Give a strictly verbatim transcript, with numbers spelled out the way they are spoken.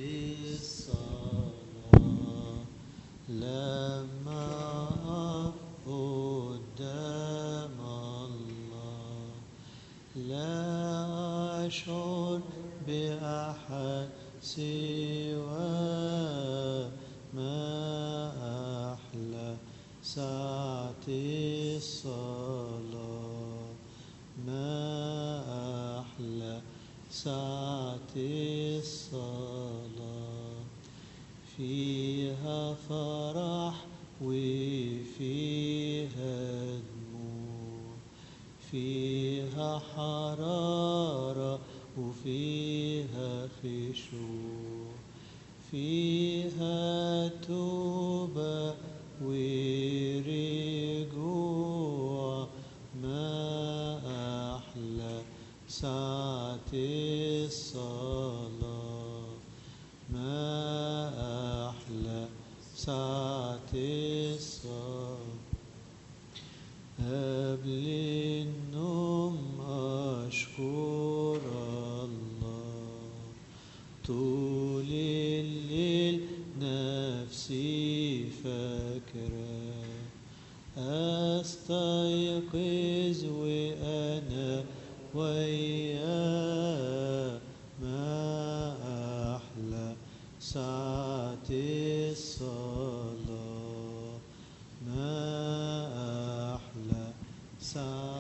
الصلاة لما أقف قدام الله لا أشعر بأحد سواه ما أحلى ساعة الصلاة ما أحلى ساعة الصلاة فيها فرح وفيها دموع فيها حرارة وفيها خشوع فيها توبة ورجوع ما أحلى ساعة الصلاة ما أحلى ساعة الصلاة قبل النوم أشكر الله طول الليل نفسي فاكرة أستيقظ وأنا وياه ما أحلى ساعة الصلاة ما أحلى ساعة